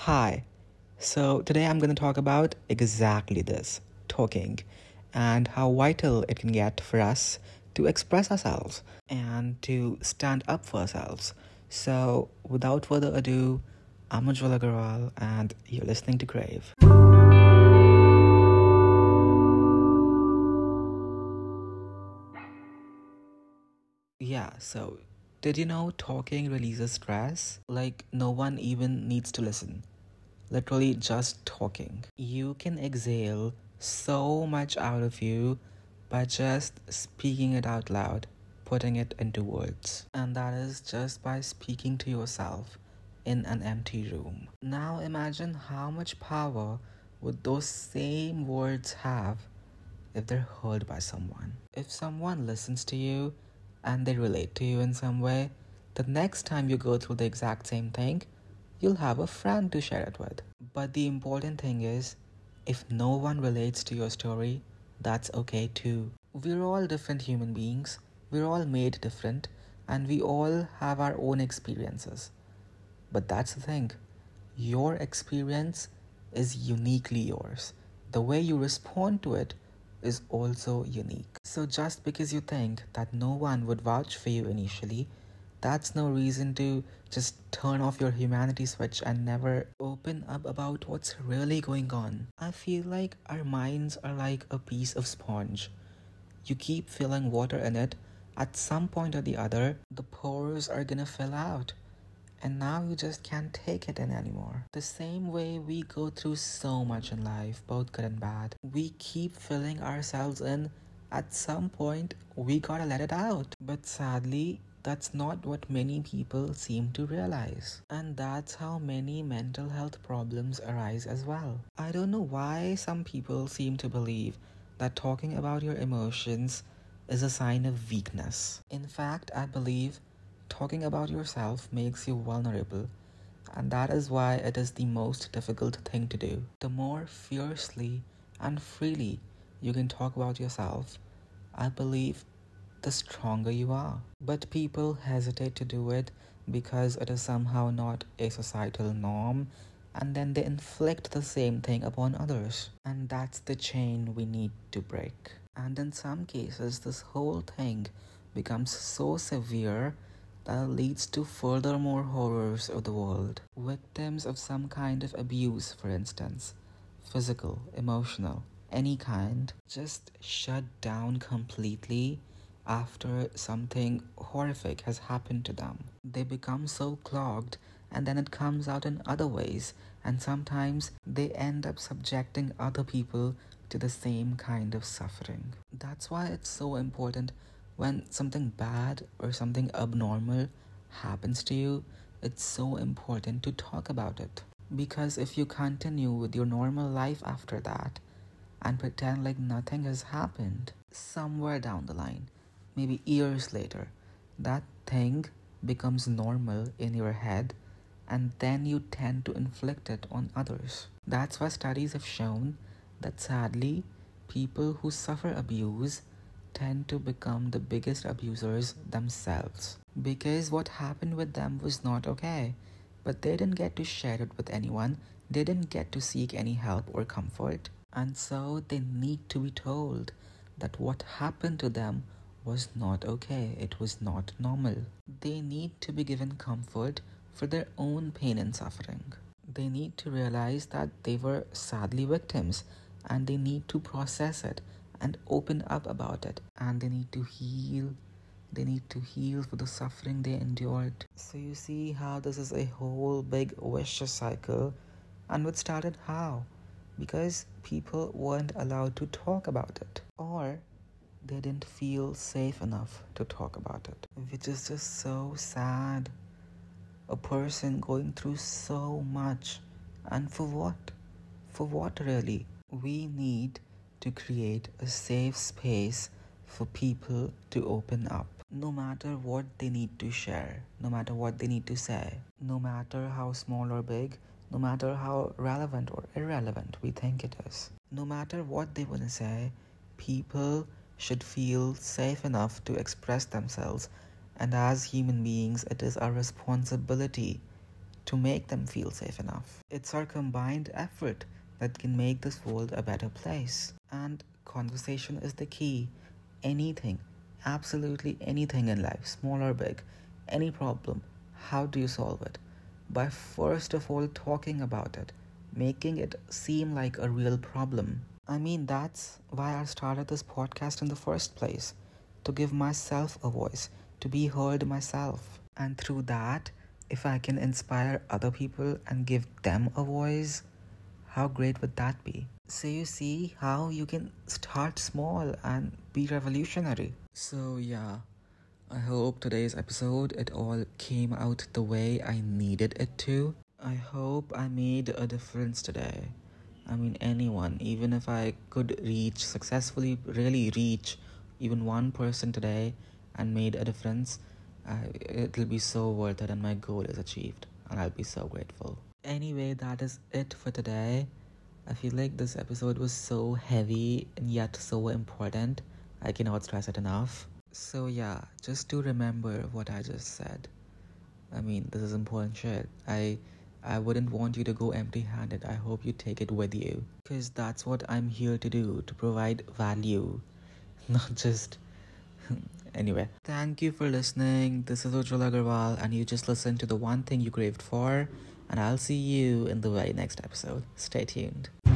Hi. So today I'm going to talk about exactly this, talking, and how vital it can get for us to express ourselves and to stand up for ourselves. So without further ado, I'm Ujjwal Agarwal and you're listening to Crave. Yeah, so did you know talking releases stress? Like no one even needs to listen. Literally just talking. You can exhale so much out of you by just speaking it out loud, putting it into words. And that is just by speaking to yourself in an empty room. Now imagine how much power would those same words have if they're heard by someone. If someone listens to you and they relate to you in some way, the next time you go through the exact same thing, you'll have a friend to share it with. But the important thing is, if no one relates to your story, that's okay too. We're all different human beings, we're all made different, and we all have our own experiences. But that's the thing, your experience is uniquely yours. The way you respond to it is also unique. So just because you think that no one would vouch for you initially, that's no reason to just turn off your humanity switch and never open up about what's really going on. I feel like our minds are like a piece of sponge. You keep filling water in it, at some point or the other, the pores are gonna fill out. And now you just can't take it in anymore. The same way we go through so much in life, both good and bad. We keep filling ourselves in. At some point, we gotta let it out. But sadly, that's not what many people seem to realize. And that's how many mental health problems arise as well. I don't know why some people seem to believe that talking about your emotions is a sign of weakness. In fact, I believe talking about yourself makes you vulnerable, and that is why it is the most difficult thing to do. The more fiercely and freely you can talk about yourself, I believe the stronger you are. But people hesitate to do it because it is somehow not a societal norm, and then they inflict the same thing upon others. And that's the chain we need to break. And in some cases, this whole thing becomes so severe that leads to furthermore horrors of the world. Victims of some kind of abuse, for instance, physical, emotional, any kind, just shut down completely after something horrific has happened to them. They become so clogged and then it comes out in other ways, and sometimes they end up subjecting other people to the same kind of suffering. That's why it's so important when something bad or something abnormal happens to you, it's so important to talk about it. Because if you continue with your normal life after that and pretend like nothing has happened, somewhere down the line, maybe years later, that thing becomes normal in your head and then you tend to inflict it on others. That's why studies have shown that sadly, people who suffer abuse tend to become the biggest abusers themselves. Because what happened with them was not okay, but they didn't get to share it with anyone, they didn't get to seek any help or comfort, and so they need to be told that what happened to them was not okay, it was not normal. They need to be given comfort for their own pain and suffering. They need to realize that they were sadly victims and they need to process it and open up about it, and they need to heal. They need to heal for the suffering they endured. So you see how this is a whole big vicious cycle. And what started how? Because people weren't allowed to talk about it, or they didn't feel safe enough to talk about it, which is just so sad. A person going through so much, and for what? For what really? We need to create a safe space for people to open up, no matter what they need to share, no matter what they need to say, no matter how small or big, no matter how relevant or irrelevant we think it is. No matter what they want to say, people should feel safe enough to express themselves, and as human beings, it is our responsibility to make them feel safe enough. It's our combined effort that can make this world a better place. And conversation is the key. Anything, absolutely anything in life, small or big, any problem, how do you solve it? By first of all talking about it, making it seem like a real problem. I mean, that's why I started this podcast in the first place, to give myself a voice, to be heard myself. And through that, if I can inspire other people and give them a voice, how great would that be? So you see how you can start small and be revolutionary. So yeah, I hope today's episode it all came out the way I needed it to. I hope I made a difference today. I mean anyone, even if I could really reach even one person today and made a difference, it'll be so worth it and my goal is achieved and I'll be so grateful. Anyway, that is it for today. I feel like this episode was so heavy and yet so important. I cannot stress it enough. So yeah, just to remember what I just said. I mean, this is important shit. I wouldn't want you to go empty-handed. I hope you take it with you. Because that's what I'm here to do, to provide value. Not just... Anyway, thank you for listening. This is Ujjwal Agarwal and you just listened to the one thing you craved for. And I'll see you in the very next episode. Stay tuned.